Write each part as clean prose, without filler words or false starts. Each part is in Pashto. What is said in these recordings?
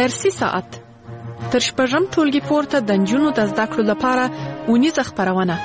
درسي ساعت تر شپږم ټولګي پورته د نجونو د زده کړو لپاره اونیزه خپرونه.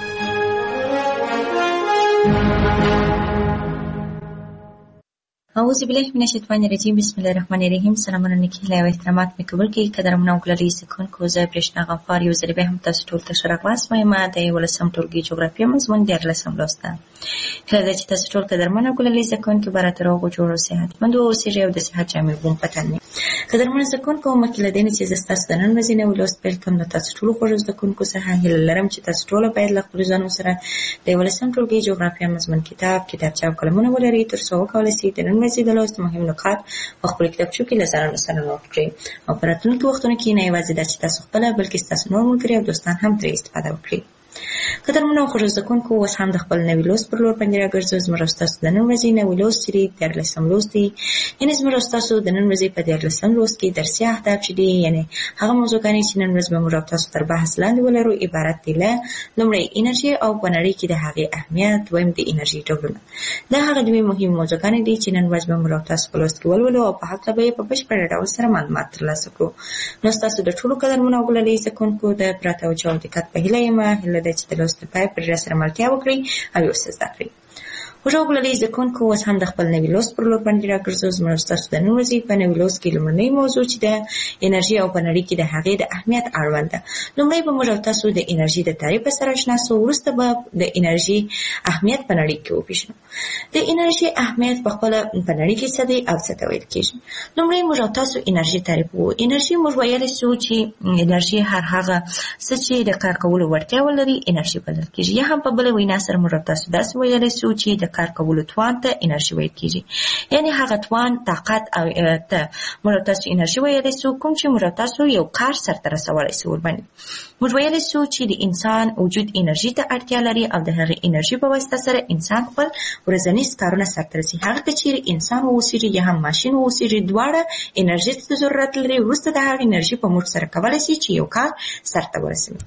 اعوذ بالله من الشیطان الرجیم. بسم الله الرحمن الرحیم. سلامونه نیکه و احترامات می قبول کی قدرمن او ګلالي سکون کو زه برېښنا غفار یو ځل به هم تاسو ټول ته ښه راغلاست. ما د 11 ټولګي جغرافیه مضمون د 11 لوسته. کله چې تاسو ټول قدرمن او ګلالي سکون کې براتر او جوړ صحت مند او سیږي او د صحت جامع بوم پتن قدرمن سکون کو مکه لدین چې زستاس د نن ورځې نو لوست پیل کوم د تاسو ټول خوږ زده کوونکو څخه هیله لرم چې تاسو ټول باید له خپل ځانو سره د 11 ټولګي جغرافیه مضمون کتابچه او قلمونه ولرئ تر څو وکولای شئ د نن ورځې د لوست مهم نکات په خپل کتابچو کې لزر نوٹ کړئ او په راتلونکي وختونو کې نه یوازې د چې تاسو خپل بلکې تاسو نور ملګري او دوستان هم ترې استفاده وکړي. قدرمنو خوږ زده کوونکو اوس هم د خپل نوي لوست پر لور باندې راګرځو. زموږ تاسو د نن ورځې نوي لوست چې د 14 لوست دی، یعنی زموږ تاسو د نن ورځې په 14 لوست کې درسي اهداف چې دي، یعنی هغه موضوعګانې چې نن ورځ به موږ تاسو تر بحث لاندې ولرو عبارت دي له لومړی انرژي او په نړۍ کې د هغې اهمیت، دویم د انرژي ډولونه. دا هغه دوی مهم موضوعګانې دي چې نن ورځ به موږ تاسو په لوست کې ولولو او په هغه به په بشپړ ډول سره معلومات ترلاسه کړو. نو تاسو د ټولو قدرمنو او ګلالي سکونکو د پراته او چاو دقت په هیله یم ده چې د لوست پای پر سره ملتیا وکړئ او یو څه زده کړئ. خوږو ګلالي زده کوونکو اوس هم د خپل نوي لوست پر لور باندې راګرځو. زموږ ستاسو د نن ورځې په نوي لوست کې لومړنۍ موضوع چې د انرژي او په نړۍ کې د هغې د اهمیت اړوند ده. لومړی به موږ تاسو د انرژي د تعریف سره آشنا سو، وروسته به د انرژي اهمیت په نړۍ کې وپېژنو. د انرژي اهمیت په خپله په نړۍ کې څه دی او څه ته ویل کېږي. لومړی موږ تاسو انرژي تعریف کوو. انرژي موږ ویلی سو چې انرژي هر هغه څه چې د کار کولو وړتیا ولري انرژي بلل کېږي، یا هم په بله وینا سره موږ تاسو داسې ویلی سو چې د کار کولو توان ته انرژي ویل کېږي، یعنی هغه توان، طاقت او ته موږ تاسو انرژي ویلی سو کوم چې موږ تاسو یو کار سرته رسولی سو ورباندې. موږ ویلی سو چې د انسان وجود انرژي ته اړتیا لري او د هغې انرژي په واسطه سره انسان خپل ورځنیز کارونه سرته رسي. هغه که چیرې انسان واوسېږي یا هم ماشین واوسېږي، دواړه انرژي ته ضرورت لري. وروسته د هغې انرژي په موږ سره کولی شي چې یو کار سرته ورسوي.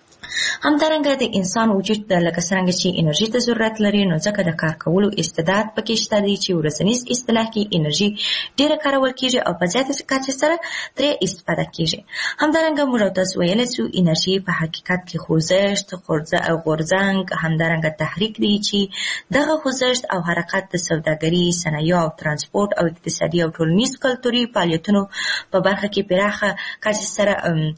همدارنګه د انسان وجود د لکه څرنګه چې انرژي ته ضرورت لري، نو ځکه د کار کولو استعداد پکې شته دی چې ورځنیز اصطلاح کې انرژي ډېره کارول کېږي او په زیاته کچه سره ترې استفاده کېږي. همدارنګه موږ تاسو ویلی سو انرژي په حقیقت کې خوځښت، غورځنګ، همدارنګه تحریک دی چې دغه خوځښت او حرکت د سوداګري، صنایعو او ترانسپورټ او اقتصادي او ټولنیز کلتوري فعالیتونو په برخه کې پراخه کچه سره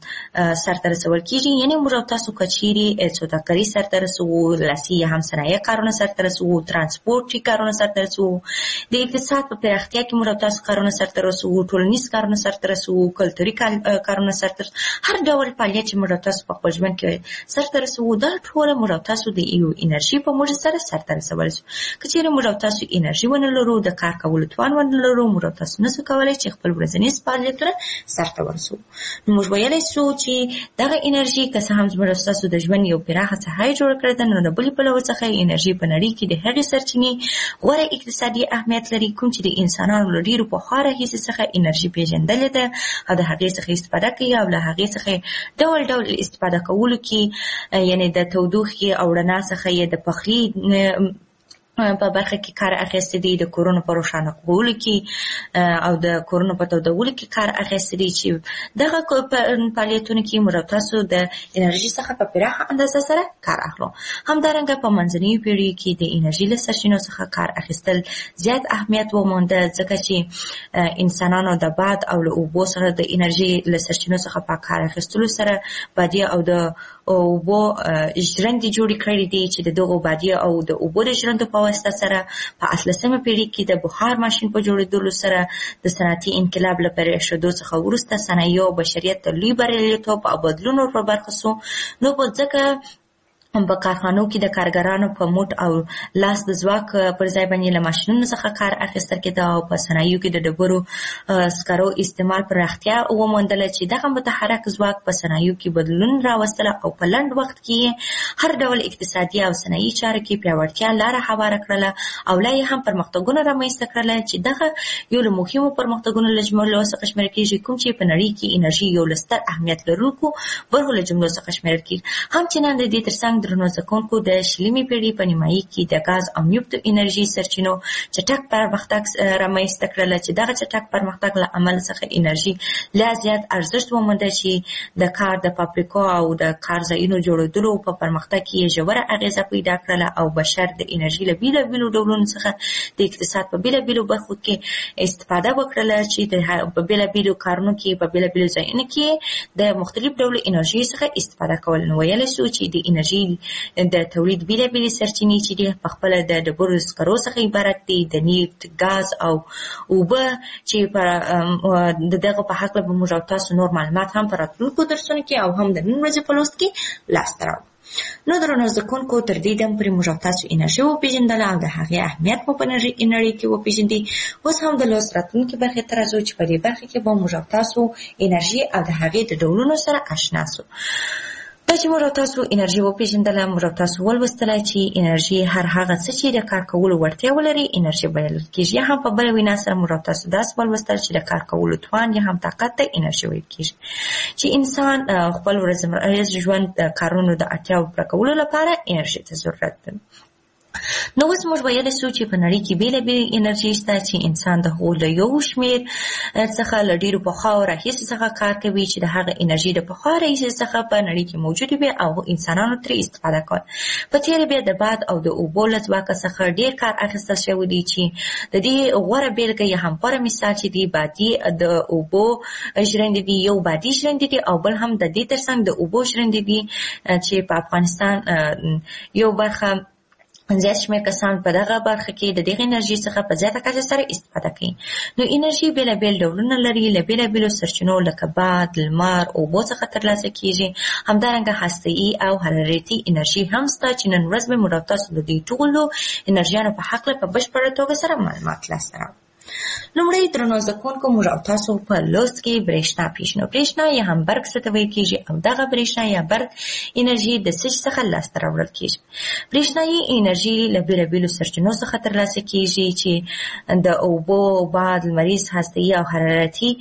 سرته رسول کېږي. یعنی موږ تاسو کچيري سوداګري سرته رسوو، لاسي یا هم صنایع کارونه سرته رسوو، ترانسپورټي کارونه سرته رسوو، د اقتصاد په پراختیا کې موږ تاسو کارونه سرته رسوو، ټولنیز کارونه سرته رسوو، کلتوري کارونه سرته رسوو، هر ډول فعالیت چې موږ تاسو په خپل ژوند کې سرته رسوو دا ټول موږ تاسو د یو انرژي په موږ سره سرته رسولی سو. که چیرې موږ تاسو انرژي ونه لرو، د کار کولو توان ونه لرو، موږ تاسو نسو کولی چې خپل ورځنیز فعالیتونه سرته ورسوو. نو موږ ویلی سو چې دغه انرژي که څه هم زموږ ستاسو د ژوند یو پراخه ساحه یې جوړه کړې ده، نو د بلې پلوه څخه انرژي په نړۍ کې د هغې سرچینې غوره اقتصادي اهمیت لري کوم چې د انسانانو له ډېرو پخوا راهیسې څخه انرژي پېژندلې ده او د هغې څخه استفاده کوي او له هغې څخه ډول ډول استفاده کولو کې، یعنې د تودوخې او رڼا څخه یې د پخلي په برخه کې کار اخیستی دی، د کورونو په روښانه کولو کې او د کورونو په تودولو کې کار اخیستی دی چې دغه فعالیتونو کې موږ تاسو د انرژي څخه په پراخه اندازه سره کار اخلو. همدارنګه په منځنیو پیړیو کې د انرژي له سرچینو څخه کار اخیستل زیات اهمیت ومونده، ځکه چې انسانانو د باد او له اوبو سره د انرژي له سرچینو څخه په کار اخیستلو سره بادیه او د اوبو ژرندې جوړې کړې دي چې د دغو بادیه او د اوبو د ژرندو په واسطه سره په 18مه پیړۍ کې د بخار ماشین په جوړېدلو سره د صنعتي انقلاب له پرېښودو څخه وروسته صنایعو بشریت ته لوی بریالیتوب او بدلون ور په برخه سو. نو په ځکه په کارخانو کې د کارګرانو په موټ او لاس د ځواک پر ځای باندې له ماشینونو څخه کار اخیستل کېده او په صنایعو کې د ډبرو سکرو استعمال پراختیا وموندله چې دغه متحرک ځواک په صنایعو کې بدلون راوستله او په لنډ وخت کې هر ډول اقتصادي او صنایعي چارو کې پیاوړتیا لاره هواره کړله او لا یې هم پرمختګونه رامنځته کړله چې دغه یو له مهمو پرمختګونو له جملو څخه شمیرل کېږي کوم چې په نړۍ کې انرژي یو له ستر اهمیت لرونکو برخو له جملو څخه شمیرل کېږي. همچنان د دې ترڅنګ هم درنو زکونکو د شلمې پیړۍ په نیمایي کې د غاز او نفت انرژي سرچینو چټک پرمختګ رامنځته کړل چې دغه چټک پرمختګ له امله څخه انرژي لا زیات ارزښت ومونده چې د کار د فابریکو او د کارځایونو جوړېدلو په پرمختګ کې ژوره اغیزه پیدا کړله او بشر د انرژي له بېلابېلو ډولونو څخه د اقتصاد په بېلابېلو برخو کې استفاده وکړله چې په بېلابېلو کارونو کې په بېلابېلو ځایونو کې د مختلف ډول انرژي څخه استفاده کول. نو ویلی شو چې د انرژي د تولید بېلابېلې سرچینې چې دي په خپله د ډبرو سکرو څخه عبارت دي، د نفت، ګاز او اوبه چې د دغه په هکله به موږ او تاسو نور معلومات هم په راتلونکو درسونو کې او هم د نن ورځې په لوست کې لاسته راوړو. نو درنو زده کوونکو تر دې دم پورې موږ او تاسو انرژي وپېژندله او د هغې اهمیت مو په نړۍ کې وپېژندي. اوس هم د لوست راتلونکې برخې ته راځو چې په دې برخه کې به موږ او تاسو انرژي او د هغې د ډولونو سره آشنا سو. دا چې موږ او تاسو انرژي وپېژندله، موږ او تاسو ولوستله چې انرژي هر هغه څه چې د کار کولو وړتیا ولري انرژي بلل کېږي. یا هم په بله وینا سره موږ او تاسو داسې ولوستل چې د کار کولو توان یا هم طاقت ته انرژي ویل کېږي. چې انسان خپل ورځنی ژوند د کارونو د اړتیاو پوره کولو لپاره انرژي ته ضرورت لري. نو اوس موږ ویلی شو چې په نړۍ کې بېلابېلې انرژي شته چې انسان د هغو له یو شمېر څخه له ډېرو پخوا راهیسې څخه کار کوي چې د هغه انرژي د پخوا راهیسې څخه په نړۍ کې موجودې وي او انسانانو ترې استفاده کول. په تېره بیا د باد او د اوبو له ځواکه څخه ډېر کار اخیستل شوی دی چې د دې غوره بېلګه یا هم غوره مثال چې دی بادي د اوبو ژرندې دي، یو بادي ژرندې دي او بل هم د دې تر څنګ د اوبو ژرندې دي چې په افغانستان یو برخه زیات شمېر کسان په دغه برخه کې د دغې انرژي څخه په زیاته کچه سره استفاده کوي. نو انرژي بېلابېل ډولونه لري، له بېلابېلو سرچینو لکه باد، لمر، اوبو څخه ترلاسه کېږي. همدارنګه هسته‌ایي او حرارتي انرژي هم شته چې نن ورځ به موږ تاسو د دې ټولو انرژیانو په هکله په بشپړه توګه سره معلومات لاسته راوړو. لومړی درنو زده کوونکو موږ او تاسو په لوست کې برېښنا پېژنو. برېښنا یا هم برق څه ته ویل کېږي او دغه برېښنا یا برق انرژي د څه څخه لاسته راوړل کېږي. برېښنایي انرژي له بېلابېلو سرچینو څخه ترلاسه کېږي چې د اوبو، باد، لمریز، هسته‌ایي او حرارتي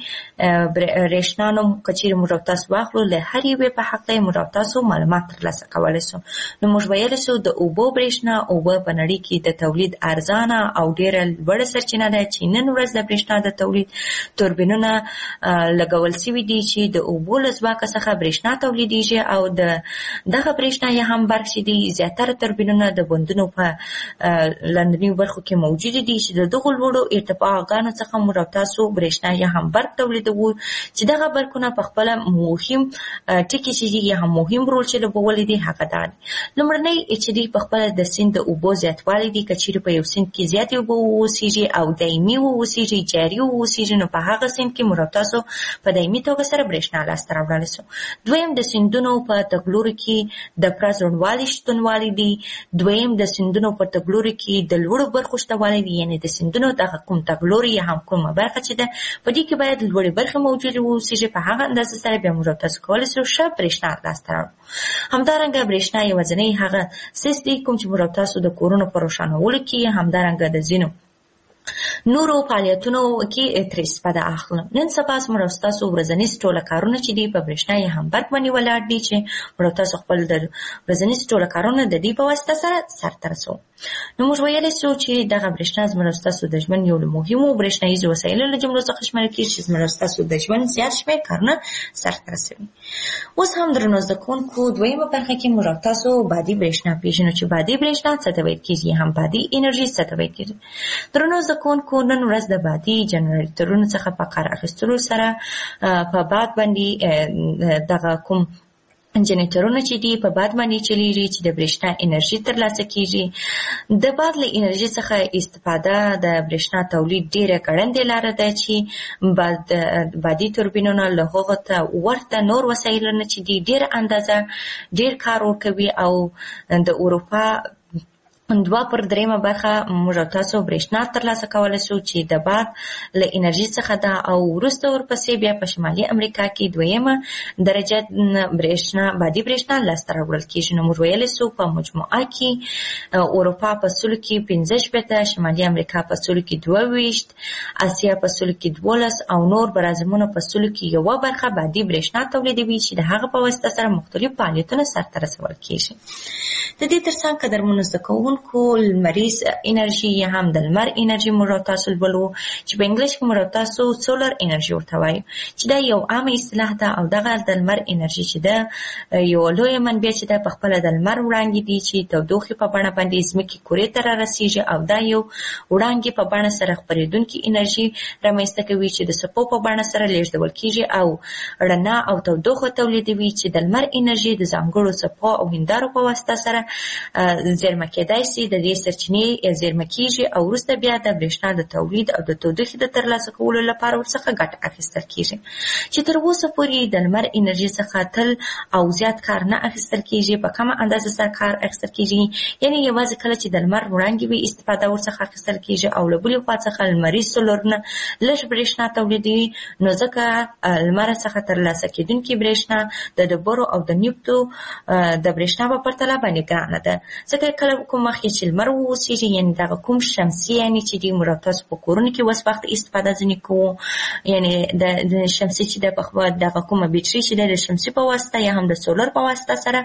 برېښنا نوم که چېرې موږ او تاسو واخلو له هر یوې په هکله یې موږ او تاسو معلومات ترلاسه کولی شو. نو موږ ویلی شو د اوبو برېښنا، اوبه په نړۍ کې د تولید ارزانه او ډېره لوړه سرچینه ده چې نن ورځ د برېښنا د تولید توربینونه لګول شوي دي چې د اوبو له ځواکه څخه برېښنا تولیدېږي او دغه برېښنا یا هم برق چې دي زیاتره توربینونه د بندونو په لاندنیو برخو کې موجودې دي چې د دغو لوړو ارتفاعګانو څخه موږ او تاسو برېښنا یا هم برق تولیدوو. چې دغه برقونه په خپله مهم ټکي چې دي یا هم مهم رول چې لوبولی دی هغه دا دی. لومړنی چې دي په خپله د سیند د اوبو زیاتوالی دي. که چېرې په یو سیند کې زیاتې اوبه واوسېږي او دایمي واوسېږي، جاري واوسېږي، نو په هغه سیند کې موږ تاسو په دایمي توګه سره برېښنا لاسته راوړلی شو. دویم د سیندونو په تګلوري کې د فرض روڼوالي شتونوالی دی. دویم د سیندونو په تګلوري کې د لوړو برخو شتوالی دی، یعنې د سیندونو دغه کوم تګلوري یا هم کومه برخه چې ده په دې کې باید لوړې برخې موجودې واوسېږي. په هغه اندازه سره بیا موږ تاسو کولی شو ښه برېښنا لاسته راوړو. همدارنګه برېښنا یوازینی هغه څیز دی کوم چې موږ تاسو د کورونو په روښانولو کې، همدارنګه د ځینو نورو فعالیتونو کې ترې استفاده اخلم. نن سبا موږ ستاسو ورځنیز ټوله کارونه چې دي په برېښنا یا هم برق باندې ولاړ دي چې موږ تاسو خپل د ورځنیز ټوله کارونه د دې په واسطه سره سرته رسوو. نو موږ ویلی شو چې دغه برېښنا زموږ ستاسو د ژوند یو له مهمو برېښناییزو وسایلو له جملو څخه شمېرل کېږي چې زموږ ستاسو د ژوند زیات شمېر کارونه سرته رسوي. اوس هم درنو زده کوونکو دویمه برخه کې موږ تاسو بادي برېښنا پېژنو چې بادي برېښنا څه ته ویل کېږي، هم بادي انرژي څه ته ویل کېږي. درنو زده کوونکو نن ورځ د بادي جنراتورونو څخه په کار اخیستلو سره په باد باندې دغه کوم جنراتورونه چې دي په باد باندې چلیږي چې د برېښنا انرژي ترلاسه کېږي. د باد له انرژي څخه استفاده د برېښنا تولید ډېره ګړندې لاره ده چې بادي توربینونه له هغو ته ورته نور وسایلونه چې دي ډېره اندازه ډېر کار ورکوي او د اروپا 2/3 برخه موږ تاسو برېښنا ترلاسه کولی شو چې د باد له انرژي څخه ده، او وروسته ورپسې بیا په شمالي امریکا کې 2مه درجه بادي برېښنا لاسته راوړل کېږي. نو موږ ویلی شو په مجموعه کې اروپا په سلو کې 15، شمالي امریکا په سلو کې 22، اسیا په سلو کې 12 او نور برازمونه په سلو کې 1 برخه بادي برېښنا تولیدوي چې د هغه په واسطه سره مختلف فعالیتونه سرته رسول کېږي. د دې ترڅنګ قدرمنو زده کوونکو لمریز انرژي یا هم د لمر انرژي موږ تاسو لولو چې په انګلیش کې موږ تاسو سولر انرژي ورته وایو، چې دا یو عامه اصطلاح ده. او دغه د لمر انرژي چې ده یو لویه منبع چې ده په خپله د لمر وړانګې دي چې تودوخې په بڼه باندې ځمکې کورې ته رارسېږي، او دا یو وړانګې په بڼه سره خپرېدونکې انرژي رامنځته کوي چې د څپو په بڼه سره لیږدول کېږي او رڼا او تودوخه تولیدوي، چې د لمر انرژي د ځانګړو څپو او هندارو په واسطه سره زیرمه کېدای شي. د دې سرچینې زیرمه کېږي او وروسته بیا د برېښنا د تولید او د تودوخې د ترلاسه کولو لپاره ورڅخه ګټه اخیستل کېږي، چې تر اوسه پورې د لمر انرژي څخه تل او زیات کار نه اخیستل کېږي، په کمه اندازه سره کار اخیستل کېږي. یعنې یوازې کله چې د لمر وړانګې وي استفاده ورڅخه اخیستل کېږي، او له بلې خوا څخه لمریز سولرونه لږ برېښنا تولیدوي. نو ځکه لمر څخه ترلاسه کېدونکې برېښنا د ډبرو او د نفتو د برېښنا په پرتله باندې ګرانه ده، ځکه کله کوم وخت چې لمر واوسېږي، یعنې دغه کوم شمسي یعنې چې دي موږ تاسو په کورونو کې اوس وخت استفاده ځینې کوو، یعنې د شمسي چې ده په دغه کومه بیټري چې ده د شمسي په واسطه یا هم د سولر په واسطه سره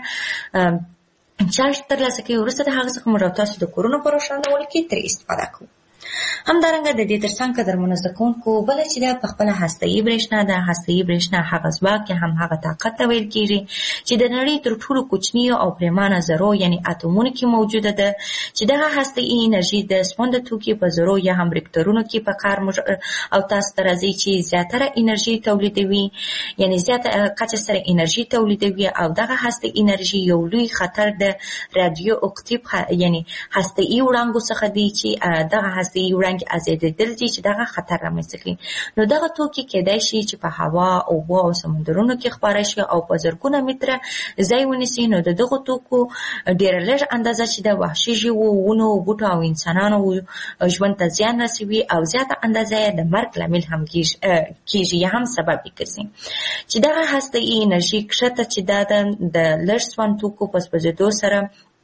چارج ترلاسه کوي، وروسته د هغه څخه موږ تاسو د کورونو په روښانولو کې ترې استفاده کوو. همدارنګه د دې ترڅنګ قدرمنو زده کوونکو بله چې ده په خپله هسته‌یي برېښنا ده. هسته‌یي برېښنا هغه ځواک یا هم هغه طاقت ته ویل کېږي چې د نړۍ تر ټولو کوچنیو او پرېمانه ذرو یعنې اتومونو کې موجوده ده، چې دغه هسته‌یي انرژي د سپنده توکي په ذرو یا هم ریکټرونو کې په کار او تاسو ته راځي چې زیاتره انرژي تولیدوي، یعنې زیاته کچه سره انرژي تولیدوي. او دغه هسته‌یي انرژي یو لوی خطر د رادیو اکتیو یعنې هسته‌یي وړانګو څخه دی چې دغه هسته‌یي وړانګې ازادېدل دي چې دغه خطر رامنځته کړي. نو دغه توکي کېدای شي چې په هوا، اوبو او سمندرونو کې خپاره شي او په زرګونه متره ځای ونیسي. نو د دغو توکو ډېره لږ اندازه چې د وحشي ژوو، ونو، بوټو او انسانانو ژوند ته زیان رسوي، او زیاته اندازه یې د مرګ لامل هم کېږي یا هم سبب یې ګرځي. چې دغه هسته‌یي انرژي کښته چې دا د لږ سون توکو په سوځېدو سره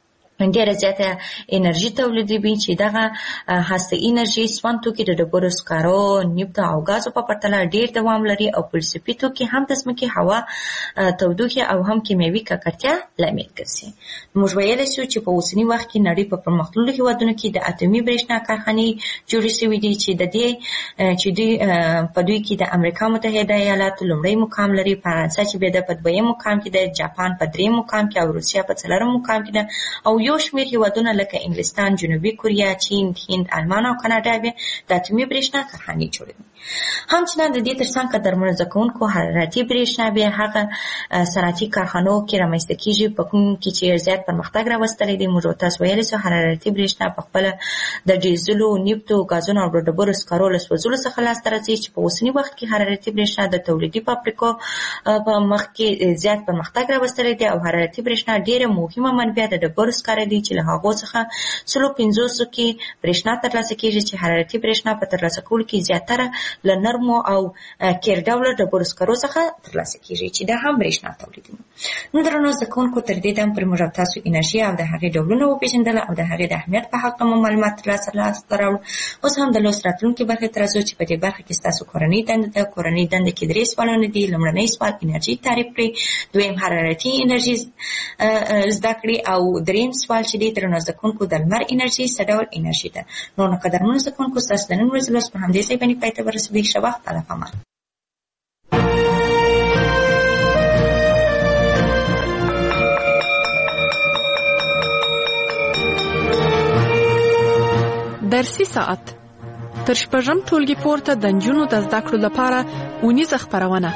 ډېره زیاته انرژي تولیدوي، چې دغه هسته‌یي انرژي سون توکي د ډبرو، سکارو، نفتو او ګازو په پرتله ډېر دوام لري، او فلسفي توکي هم د ځمکې هوا، تودوخې او هم کیمیاوي ککړتیا لامل ګرځي. موږ ویلی شو چې په اوسني وخت کې نړۍ په پرمختللو هېوادونو کې د اتومي برېښنا کارخانې جوړې شوي دي، چې د دې چې په دوی کې د امریکا متحده ایالاتو لومړی مقام لري، فرانسه چې بیا په 2م مقام کې ده، جاپان په 3م مقام کې، او روسیه په 4م مقام کې ده، او یو شمېر هېوادونه لکه انګلستان، جنوبي کوریا، چین، هند، آلمان او کاناډا بیا د اتومي برېښنا کارخانې جوړوي. همچنان د دې ترڅنګ قدرمنو زده کوونکو حرارتي برېښنا بیا هغه صنعتي کارخانو کې رامنځته کېږي په کوم کې چې زیات پرمختګ راوستلی دی. موږ تاسو ویلی شو حرارتي برېښنا په خپله د ډیزلو، نفتو، ګازونو او د ډبرو سکرو له سوځولو څخه لاسته راځي، چې په اوسني وخت کې حرارتي برېښنا د تولیدي فابریکو په مخ کې زیات پرمختګ راوستلی دی. او حرارتي برېښنا ډېره مهمه منبع د ډبرو سکاره دي، چې له هغو څخه 150 کې برېښنا ترلاسه کېږي، چې حرارتي برېښنا په ترلاسه کولو کې زیاتره له نرمو او کیر ډوله ډبرو سکرو څخه ترلاسه کېږي، چې دا هم برېښنا تولیدوي. نو درنو زده کوونکو تر دې دم پورې موږ تاسو انرژي او د هغې ډولونه وپېژندله او د هغې د اهمیت په حق مو معلومات ترلاسه راوړو. اوس هم د لوست راتلونکې برخې ته راځو، چې په دې برخه کې ستاسو کورنۍ دنده ده. کورنۍ دنده کې 3 سوالونه دي. لومړنی سوال انرژي تعریف کړئ، دویم حرارتي انرژي زده کړئ، او دریم سوال چې دی درنو زده کوونکو د لمر انرژي څه ډول انرژي ده. نو قدرمنو زده کوونکو ستاسو د نن ورځې لوست په همدې ځای باندې پای ته ورسېدی. ښه وخت، الله پامان. درسي ساعت تر 6م ټولګي پورته د نجونو د زده کړو لپاره اونیزه خپرونه.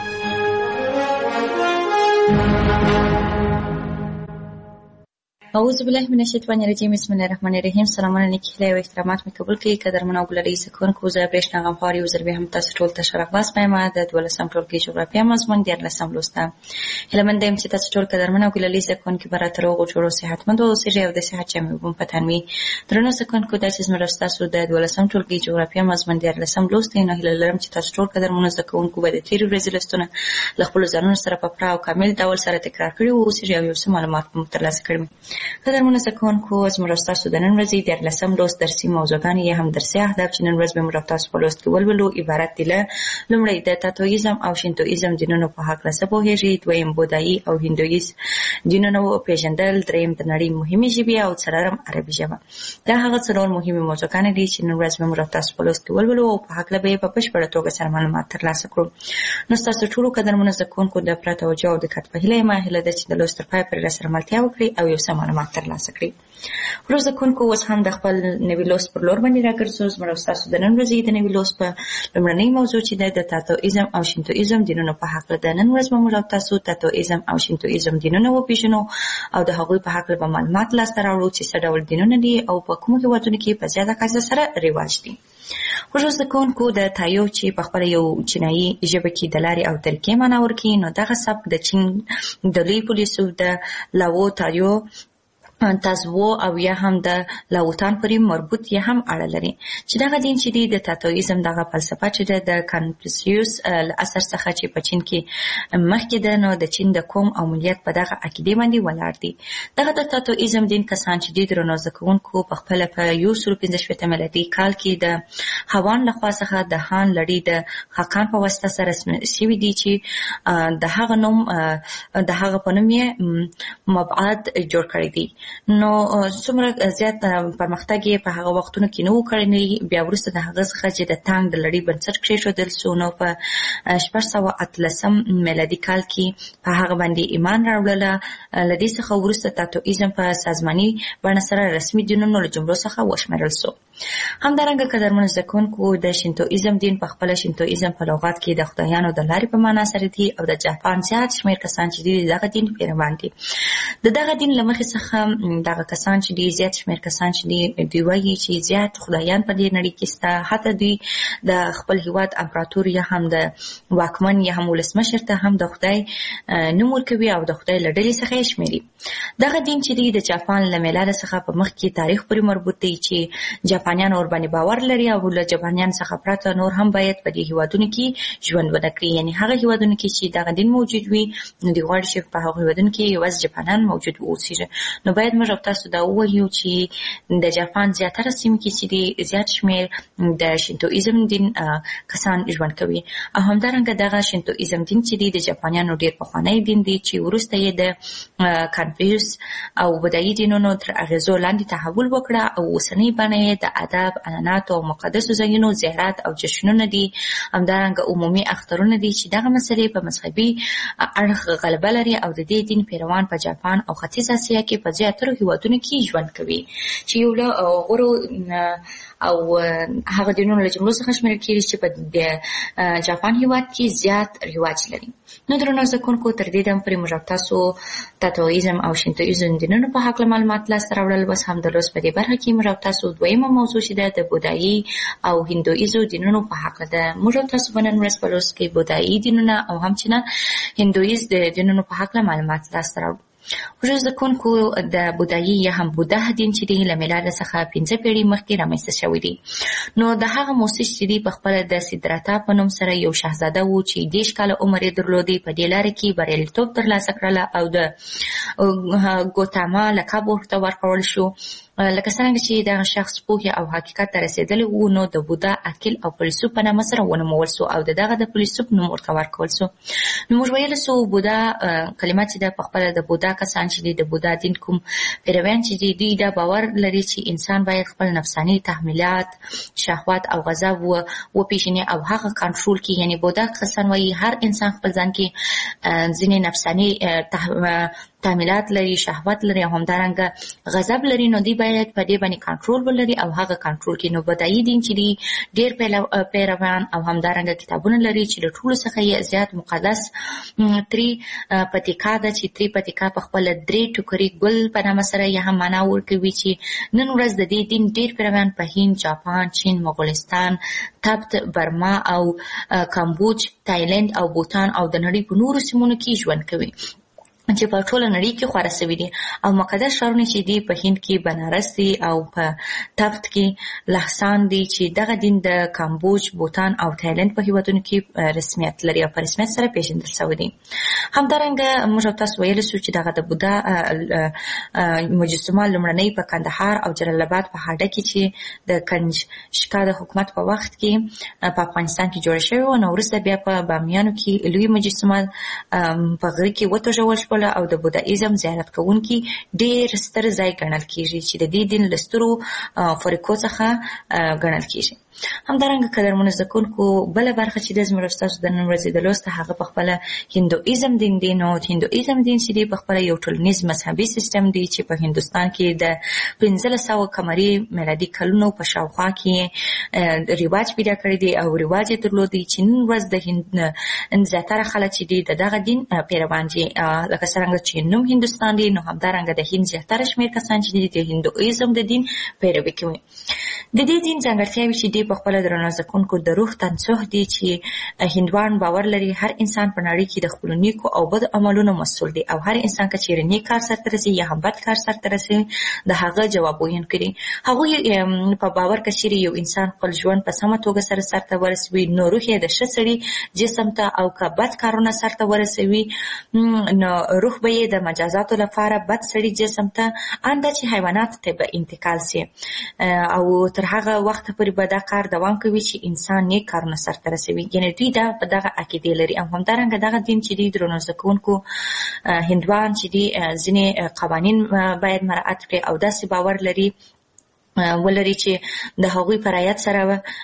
اعوذ بالله من الشیطان الرجیم بسم الله الرحمن الرحیم. سلامونه نیکی و احترامات می قبول کړئ قدرمن او ګلالي سکونکو. زه برېښنا غمخوار یو ځل بیا هم تاسو ټول ته ښه راغلاست وایم. د 12 ټولګي جغرافیه مضمون 14 لوسته. هیله یم چې تاسو ټول قدرمن او ګلالي سکونکو به راته روغ او جوړ او صحتمند اوسئ او د صحت جامې په پتن وي. درنو سکونکو داسې زموږ تاسو د 12 ټولګي جغرافیه مضمون 14 لوسته. نه هیله لرم چې تاسو ټول قدرمن سکونکو به د تیرې ورځې لوستونه له خپل ځانونو سره په پوره او کامل ډول سره تکرار کړي او اوسئ او یو څه معلومات مو ترلاسه کړئ. قدرمن سکونکو زموږ تاسو د نن ورځې 14 لوست درسي موضوعګانې یا هم درسي اهداف چې نن ورځ به موږ تاسو په لوست کې ولولو عبارت دي له لومړی د تاتویزم او شینتویزم دینونو په هکله څه پوهیږئ، دویم بودایي او هندویز دینونو پیژندل، دریم د نړۍ مهمې ژبې او څلورم عربي ژبه. دا هغه څلور مهمې موضوعګانې دي چې نن ورځ به موږ تاسو په لوست کې ولولو او په هکله به په بشپړه توګه سره معلومات ترلاسه کړو. نو تاسو ټول قدرمن سکونکو د پوره توجه او دقت په هیله یم. هیله ده چې د لوست تر پای پورې راسره ملتیا وکړئ او یو څه معلومات ترلاسه کړئ. ورو زکونکو اوس هم د خپل نوي لوست پر لور باندې راګرځو. زموږ تاسو د نن ورځې د نوي لوست په لومړنۍ موضوع چې د تاتویزم او شینتویزم دینونو په هکله ده. نن ورځ به موږ تاسو تاتویزم او شینتویزم دینونه وپېژنو او د هغوی په هکله به معلومات لاسته راوړو چې څه ډول دینونه دي او په کومو هېوادونو کې په زیاته کچه سره رواج دي. خوږو زدهکوونکو د تایو چې په خپله یو چینایي ژبه کې د لارې او طریقې معنا ورکوي، نو دغه سبک د چین د لوی پولیسو د لاوو تایو تازوو او یا هم د لاوتان پورې مربوط یا هم اړه لري چې دغه دین چې دی د تاتویزم دغه فلسفه چې ده د کانفوسیوس له اثر څخه چې په چین کې مخکې ده، نو د چین د قوم او ملیت په دغه عقیدې باندې ولاړ دي. دغه د تاتویزم دین کسان چې دي درنو زدهکوونکو په خپله په 1915 میلادي کال کې د هوان لخوا څخه د هان لړۍ د خاقان په واسطه سره رسم شوي دي چې د هغه نوم د هغه په نوم یې مبعد جوړ کړی دی. نو څومره زیات پرمختګ یې په هغه وختونو کې نه و کړی. بیا وروسته د هغه څخه چې د تانګ د لړۍ بنسټ کېښودل سو، نو په 1613 میلادي کال کې په هغه باندې ایمان راوړله. له دې څخه وروسته تاتویزم په سازماني بڼه سره رسمي دینونو له جملو څخه وشمېرل سو. همدارنګه قدرمنو زدهکوونکو د شینتویزم دین په خپله شینتویزم په لغات کې د خدایانو د لارې په معنا سره دي او د جاپان زیات شمېر کسان چې دي دغه دین پیروان دي. د دغه دین له مخې څخه دغه کسان چې دي زیات شمېر کسان چې دي دوی وایي چې زیات خدایان په دې نړۍ کې شته. حتی دوی د خپل هېواد امپراتور یا هم د واکمن یا هم ولسمشر ته هم د خدای نوم ورکوي او د خدای له ډلې څخه یې شمېري. دغه دین چې دی د جاپان له میلاده څخه په مخکې تاریخ پورې مربوط دی چې جاپانیان ورباندې باور لري او له جاپانیان څخه پرته نور هم باید په دې هېوادونو کې ژوند ونه کړي. یعنې هغه هېوادونو کې چې دغه دین موجود وي، نو دوی غواړي چې په هغو هېوادونو کې یوازې جاپانیان موجود واوسېږي. نو باید موږ او تاسو دا ووایو چې د جاپان زیاتره سیمې کې چې دي زیات شمېر د شینتویزم دین کسان ژوند کوي. او همدارنګه دغه شینتویزم دین چې دی د جاپانیانو ډېر پخوانی دین دی چې وروسته یې د کانفوسیوس او بودایي دینونو تر اغېزو لاندې تحول وکړه او اوسنۍ بڼه یې د ادب، عنعناتو او مقدسو ځایونو زیارت او جشنونه دي. همدارنګه عمومي اخترونه دي چې دغه مسلې په مذهبي اړخ غلبه لري او د دې دین پیروان په جاپان او ختیځ اسیا کې په زیاترو هېوادونو کې ژوند کوي چې یو له غوره او هغه دینونو له جملو څخه شمېرل کېږي چې په جاپان هېواد کې زیات رواج لري. نو درنو زدهکوونکو تر دې دم پورې موږ تاسو تاتویزم او شینتویزم دینونو په هکله معلومات لاسته راوړل. بس هم د لوست په دې برخه کې موږ تاسو دویمه موضوع چې ده د بودایي او هندویزم دینونو په هکله ده. موږ تاسو به نن ورځ په لوست کې بودایي دینونه او همچنان هندویزم د دینونو په هکله معلومات لاسته راوړو. خوږو زدهکوونکو د بودایي یا هم بودا دین چې دی له میلاده څخه 15 پیړۍ مخکې رامنځته شوی دی. نو د هغه موسس چې دی په خپله د سیدراتا په نوم سره یو شهزاده و چې 10 کاله عمر یې درلودی. په دې لاره کې بریالیتوب ترلاسه کړله او د ګوتاما لقب ورته ورکړل شو. لکه څرنګه چې دغه شخص پوهې او حقیقت ته رسېدلی و، نو د بودا عاقل او فیلسوف په نامه سره ونومول سو او د دغه د فیلسوف نوم ورته ورکول سو. نو موږ ویلی سو بودا کلمه چې ده په خپله د بودا کسان چې دي د بودا دین کوم پیرویان چې دي دوی دا باور لري چې انسان باید خپل نفساني تحمیلات، شهوات او غذا وپېژني او هغه کنټرول کړي. یعنې بودا کسان وایي هر انسان خپل ځان کې ځینې نفساني تعمیلات لري، شهوت لري او همدارنګه غضب لري، نو دی باید په دې باندې کنټرول ولري او هغه کنټرول کړي. نو بودایي دین چې دی ډېر پیروان او همدارنګه کتابونه لري چې له ټولو څخه یې زیات مقدس تری پتیکا ده چې تری پتیکا په خپله 3 ټوکري ګل په نامه سره یې هم معنا ورکوي چې نن ورځ د دې دین ډېر پیروان په هند، جاپان، چین، مغولستان، تبت، برما او کامبوج، تایلند او بوتان او د نړۍ په نورو سیمونو کې ژوند کوي چې په ټوله نړۍ کې خورا سوي دي. او مقدس ښارونه چې دي په هند کې بنارس دي او په تبت کې لهستان دي چې دغه دین د کامبوج، بوتان او تایلند په هیوادونو کې رسمیت لري او په رسمیت سره پیژندل شوی دي. همدارنګه موږ تاسو ویلی سو چې دغه د بودا مجسمه لومړنۍ په کندهار او جلال آباد په هډه کې چې د کنجشکا د حکومت په وخت کې په افغانستان کې جوړه شوې وه، نو وروسته بیا په بامیانو کې لوی مجسمه په غره کې وتوږول شوه او د بودایزم زیارت کوونکي ډېر ستر ځای ګڼل کېږي چې د دې دین له سترو فریقو څخه ګڼل کېږي. همدارنګه قدرمنو زده کوونکو بله برخه چې د زموږ ستاسو د نن ورځې د لوست هغه په خپله هندویزم دین دی. نو هندویزم دین چې دی په خپله یو ټولنیز مذهبي سیستم دی چې په هندوستان کې د 1500 قمري میلادي کلونو په شاوخوا کې رواج پیدا کړی دی او رواج یې درلودی چې نن ورځ د هند زیاتره خلک چې دی دغه دین پیروان دي. لکه څرنګه چې نوم هندوستان دی، نو همدارنګه د هند زیاتره شمېر کسان چې دی د هندویزم د دین پیروي کوي. د دې دین ځانګړتیاوې چې دی په خپله درنو زده کوونکو د روح تنسوح دی چې هندوان باور لري هر انسان په نړۍ کې د خپلو نیکو او بدو عملونو مسؤل دی او هر انسان که چیرې نیک کار سرته رسي یا هم بد کار سرته رسي د هغه جواب ویونکی دی. هغوی په باور که چیرې یو انسان خپل ژوند په سمه توګه سرته ورسوي نو روح یې د ښه سړي جسم ته او که بد کارونه سرته ورسوي نو روح به یې د مجازاتو لپاره بد سړي جسم ته انده چې حیواناتو ته به انتقال سي او تر هغه وخت پورې به دا کار دوام کوي چې انسان نیک کارونه سرته رسوي. یعنې دوی په دغه عقیدې لري او همدارنګه دغه دین چې دی درنو زده کوونکو هندوان چې دی ځینې قوانین باید مراعات کړي او داسې باور لري ولري چې د هغوی په رعایت سره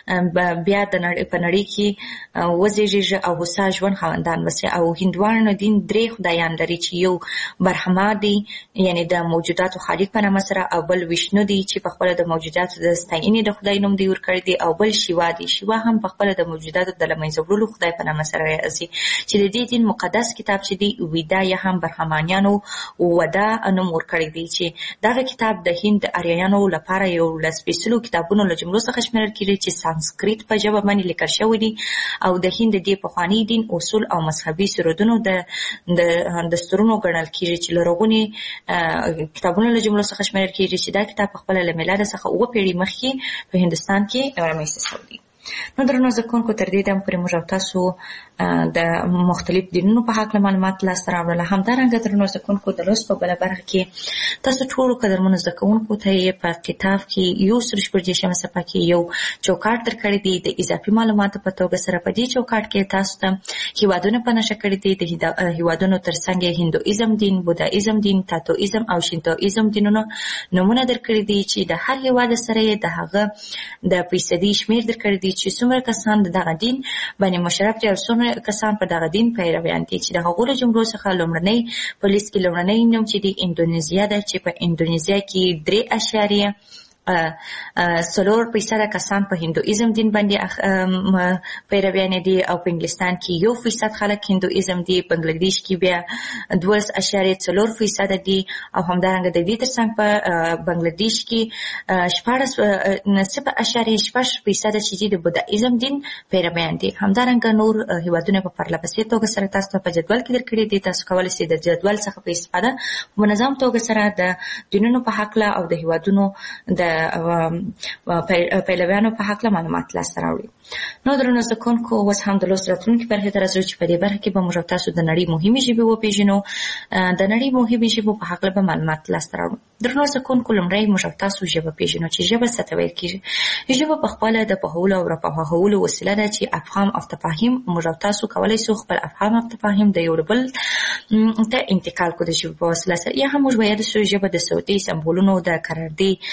بیا په نړۍ کې وزیږي او هوسا ژوند خاوندان وسي. او هندوانو دین 3 خدایان لري چې یو برهما دی یعنی د موجوداتو خالق په نامه سره، او بل ویشنو دی چې په خپل د موجوداتو د ستاینې د خدای نوم دی ورکړی دی، او بل شیوا دی. شیوا هم په خپل د موجوداتو د لمنځه وړلو خدای په نامه سره راځي چې د دې دین مقدس کتاب چې دی ویدا یا هم برهمانیانو ودا نوم ورکړی دی چې دغه کتاب د هند اریایانو لپاره یو له سپېڅلو کتابونو له جملو څخه شمیرل کېږي چې سانسکریت په ژبه باندې لیکل شوي دي او د هند د پخواني دین اصول او مذهبي سرودونو د دستورونو ګڼل کېږي چې لرغوني کتابونو له جملو څخه شمیرل کېږي چې دا کتاب په خپله له میلاده څخه 7 پیړۍ مخکې په هندوستان کې رامنځته شوی دی. نو درنو زده کوونکو تر دې دمه پورې موږ او تاسو د مختلف دینونو په هکله معلومات لاسته راوړل. همدارنګه درنو زده کوونکو د لوست په بله برخه کې تاسو ټولو قدرمنو زده کوونکو ته یې په کتاب کې 140 صفحه کې یو چوکاټ درکړی دی د اضافي معلوماتو په توګه سره. په دې چوکاټ کې تاسو ته هیوادونه په نښه کړي دي. د هیوادونو ترڅنګ هندویزم دین، بودایزم دین، تاتویزم او شینتویزم دینونو نومونه درکړي دي چې د هر هیواد سره یې د هغه د فیصدي شمېر درکړي دي چې څومره کسان د دغه دین باندې مشرف دي او څومره کسان په دغه دین پیرویان دي. چې د هغو له جملو څخه لومړنی په لیست کې لومړنی نوم چې دی اندونیزیا ده چې په اندونیزیا کې 3.4% کسان په هندویزم دین باندې پیرویان دي او په انګلستان کې 1% خلک هندویزم دي. په بنگلاديش کې بیا 12.4% دي او همدارنګه د دې ترڅنګ په بنگلاديش کې 14.6% چې د بودایزم دین پیرویان دي. همدارنګه نور هیوادونه په پرلپسې توګه سره تاسو په جدول کې درکړي دي. تاسو کولی شئ د جدول څخه په استفاده په منظم توګه سره د دینونو په هکله او د هیوادونو د پیلویانو په هکله معلومات لاسته راوړي. نو درنو زده کوونکو اوس هم د لوست راتلونکي برخې ته راځو چې په دې برخه کې به موږ تاسو د نړۍ مهمې ژبې وپېژنو. د نړۍ مهمې ژبو په هکله به معلومات لاسته راوړو. درنو زده کوونکو لومړی موږ تاسو ژبه پېژنو چې ژبه څه ته ویل کېږي. ژبه په خپله د پوهولو او راپوهولو وسیله ده چې افهام او تفاهیم موږ تاسو کولی شو خپل افهام او تفاهیم د یو بل ته انتقال کړو د ژبې په وسیله سره. یا هم موږ باید ژبه د صوتي سمبولونو د قراردې کسبي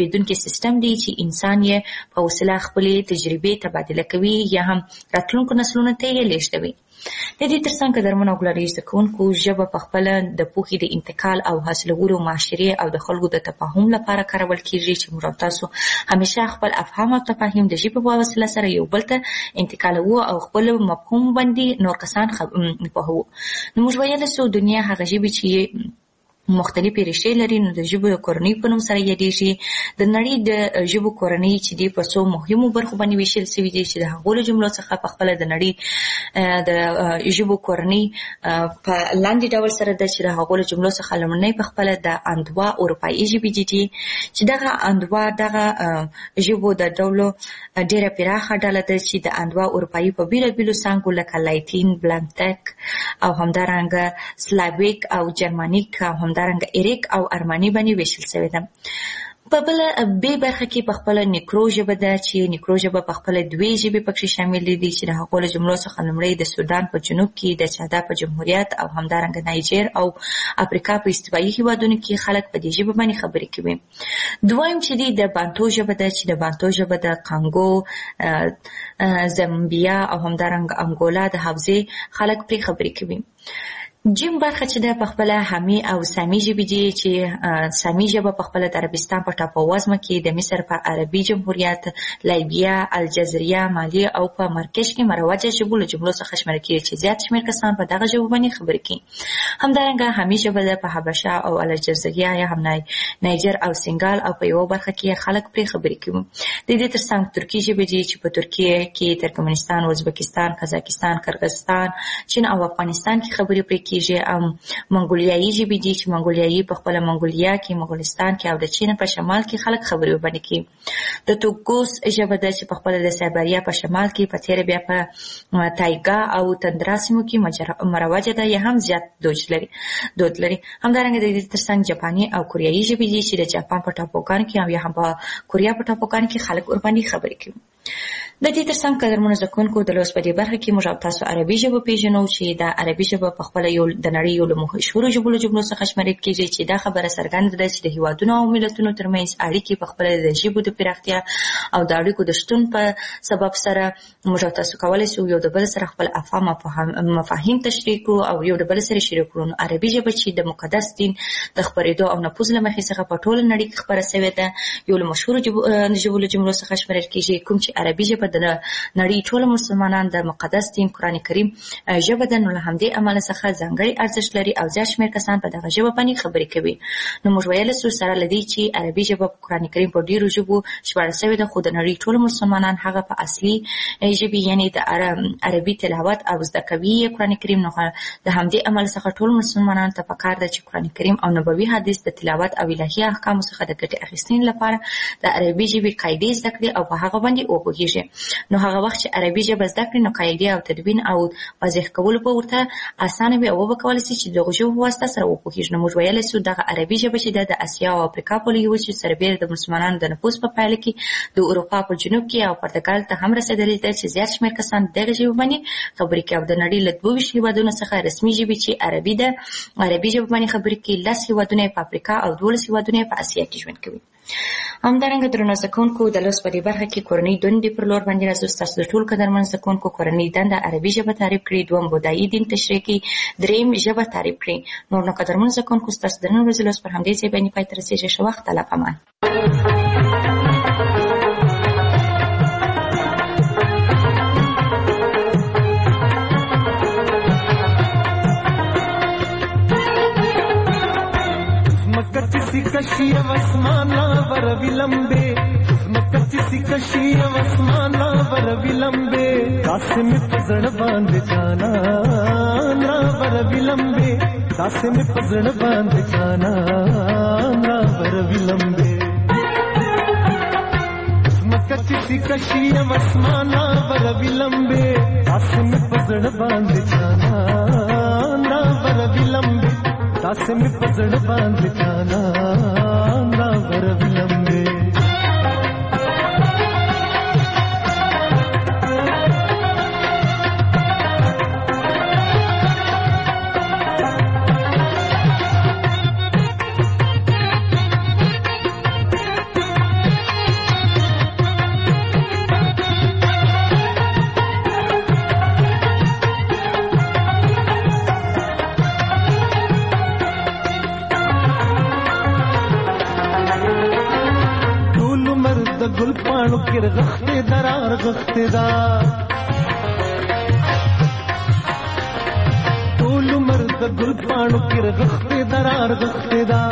سپیدونکي سیستم دی چې انسان یې په وسیله خپلې تجربې تبادله کوي یا هم راتلونکو نسلونو ته یې لیږدوي. د دې ترڅنګ قدرمنو او ګلالي زده کوونکو ژبه پخپله د پوهې د انتقال او حاصلولو معاشرې او د خلکو د تفاهم لپاره کارول کیږي چې موږ تاسو همیشه خپل افهام او تفاهیم د ژبې په وسیله سره یو بل ته انتقالوو او خپل مفهوم باندې نور کسان پوهوو. نو موږ ویلی سو دنیا هغه ژبې چې مختلفې ریښې لري نو د ژبو د کورنۍ په نوم سره یادېږي. د نړۍ د ژبو کورنۍ چې دی په څو مهمو برخو باندې ویشل سوي دي چې د هغو له جملو څخه پخپله د نړۍ د ژبو کورنۍ په لاندې ډول سره ده چې د هغو له جملو څخه لومړنۍ پخپله د اندوا اروپایي ژبې دي چې دغه اندوا دغه ژبو د ډولو ډېره پراخه ډله ده چې د اندوا اروپایي په بېلابېلو څانګو لکه لاتین، بلانتک او همدارنګه سلاویک او جرمانیک او همدارنګه ایریک او ارماني باندې ویشل شوې ده. په بله بې برخه کې پخپله نیکرو ژبه ده چې نیکرو ژبه پخپله دوې ژبې پکې شاملې دي چې د هغو له جملو څخه لومړی د سودان په جنوب کې د چادا په جمهوریت او همدارنګه نایجر او افریقا په استوایي هیوادونو کې خلک په دې ژبه باندې خبرې کوي. دویم چې دی د بانتو ژبه ده چې د بانتو ژبه د کانګو، زامبیا او همدارنګه انګولا د حوزې خلک پرې خبرې کوي. جیم برخه چې ده پخپله حمي او سامي ژبې دي چې سامي ژبه پخپله د عربستان په ټاپووزمه کې د مصر په عربي جمهوریت، لایبیا، الجزیره، مالي او په مراکش کې مروجه ژبو له جملو څخه شمیرل کېږي چې زیات شمېر کسان په دغه ژبو باندې خبرې کوي. همدارنګه حمي ژبه ده په حبشه او الجزیره یا هم نایجر او سنګال او په یوه برخه کې خلک پرې خبرې کوي. د دې ترڅنګ ترکي ژبې دي چې په ترکیه کې ترکمنستان، ازبکستان، قزاقستان، قرغیزستان، چین او افغانستان کې خبرې پرې او منګولیایي ژبې دي چې منګولیایي په خپله منګولیا کې، مغولستان کې او د چین په شمال کې خلک خبرې وباندې کوي. د توګوس ژبه ده چې په خپله د سایبریا په شمال کې، په تېره بیا په تایګا او تندرا سیمو کې مروجه ده یا هم زیات دود لري. همدارنګه د دې ترڅنګ جاپاني او کوریایي ژبې دي چې د جاپان په ټاپوګانو کې او یا هم په کوریا په ټاپوګانو کې خلک ورباندې خبرې کوي. د دې ترڅنګ قدرمنو زده کوونکو د لوست په دې برخه کې موږ تاسو عربي ژبه پیژنو چې د عربي ژبه په خپله یو د نړۍ یو له مشهورو ژبو له جملو څخه شمیرل کېږي چې دا خبره څرګنده ده چې د هیوادونو او ملتونو ترمنځ اړیکې په خپله د ژبو د پراختیا او د اړیکو د شتون په سبب سره موږ تاسو کولی شو یو د بل سره خپل افهام مفاهیم تشریح کړو او یو د بل سره شریک کړو. نو عربي ژبه چې د مقدس دین د خپرېدو او نفوذ له مخې څخه په ټوله نړۍ کې خپره شوې ده، یو له مشهورو ژبو له جملو څخه شمیرل کېږي، کوم چې عربي ژبه د نړۍ ټول مسلمانان د مقدس دین قرآن کریم ژبه ده. نو له همدې امله څخه ځانګړی ارزښت لري او زیات شمېر کسان په دغه ژبه باندې خبرې کوي. نو موږ ویلی سو سره له دې چې عربي ژبه په قرآن کریم په ډېرو ژبو ژباړل شوې ده، خو د نړۍ ټول مسلمانان هغه په اصلي ژبې یعنې د عربي تلاوت او زده کوي قرآن کریم. نو د همدې امله څخه ټول مسلمانانو ته پکار ده چې قرآن کریم او نبوي حدیث د تلاوت او الهي احکامو څخه د ګټې اخیستنې لپاره د عربي ژبې قاعدې زده کړي او په هغه باندې وپوهېږي. نو هغه وخت چې عربي ژبه زده کړي نو قاعدې او تدوین او واضح کولو به ورته اسانه وي او وبه کولی شي چې دغه ژبو په واسطه سره وپوهېږي. نو موږ ویلی سو دغه عربي ژبه چې ده د اسیا او افریقا په لویې وچې سربېره د مسلمانانو د نفوذ په پایله کې د اروپا په جنوب کې او پرتګال ته هم رسېدلې ده چې زیات شمېر کسان دغه ژبې باندې خبرې کوي. او د نړۍ له 22 هېوادونو څخه رسمي ژبې چې عربي ده عربي ژبه باندې خبرې کوي، 10 هېوادونه په افریقا او 12 هېوادونه په اسیا کې ژوند کوي. همدارنګه درنو زده کوونکو د لوست په دې برخه کې کورنۍ دندې پر لور باندې راځو. ستاسو د ټول قدرمن زده کوونکو کورنۍ دنده عربي ژبه تعریف کړي، دویم بودایي دین تشریح کړي، دریم ژبه تعریف کړي. نور نو قدرمن زده کوونکو ستاسو د نن ورځې لوست پر همدې ځای باندې پای ته رسېږي. ښه وخت، الله پامان. کشی واسمانا وربی لمبے مکچی کشی واسمانا وربی لمبے داسم پزڑ باندھ جانا نا وربی لمبے داسم پزڑ باندھ جانا نا وربی لمبے مکچی کشی واسمانا وربی لمبے داسم پزڑ باندھ جانا نا وربی لمبے داسم پزڑ باندھ جانا نا وربی لمبے مرد گل پانو کر غخت درار غخت دا ټول مرد گل پانو کر غخت درار غخت دا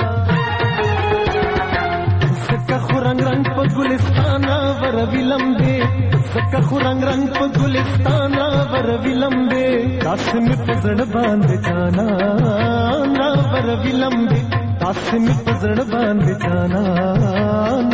سکه خو رنگ رنگ په ګلستان ور ویلمبه سکه خو رنگ رنگ په ګلستان ور ویلمبه داس می پزړ باندې جانا نا ور ویلمبه داس می پزړ باندې جانا